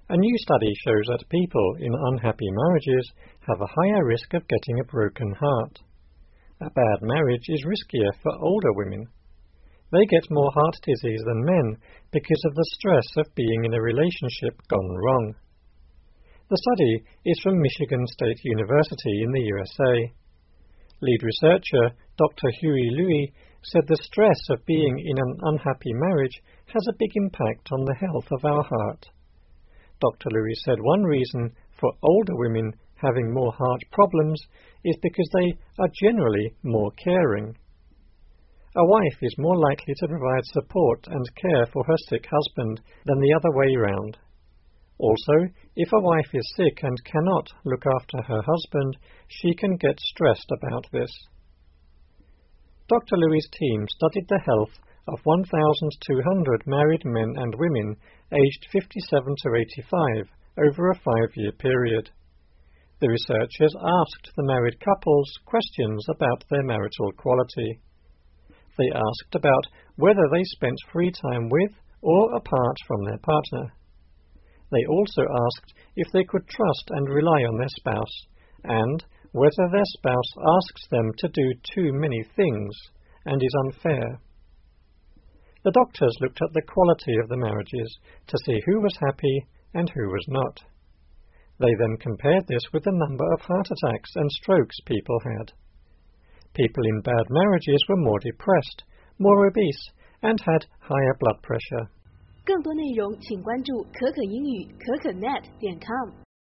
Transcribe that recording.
A new study shows that people in unhappy marriages have a higher risk of getting a broken heart. A bad marriage is riskier for older women. They get more heart disease than men because of the stress of being in a relationship gone wrong. The study is from Michigan State University in the USA. Lead researcher Dr. Huey Louie said the stress of being in an unhappy marriage has a big impact on the health of our heart. Dr. Louie said one reason for older women having more heart problems is because they are generally more caring. A wife is more likely to provide support and care for her sick husband than the other way round. Also, if a wife is sick and cannot look after her husband, she can get stressed about this. Dr. Louie's team studied the health of 1,200 married men and women aged 57 to 85 over a 5-year period. The researchers asked the married couples questions about their marital quality. They asked about whether they spent free time with or apart from their partner. They also asked if they could trust and rely on their spouse, and whether their spouse asks them to do too many things and is unfair. The doctors looked at the quality of the marriages to see who was happy and who was not. They then compared this with the number of heart attacks and strokes people had. People in bad marriages were more depressed, more obese, and had higher blood pressure. 更多内容请关注可可英语可可net.com。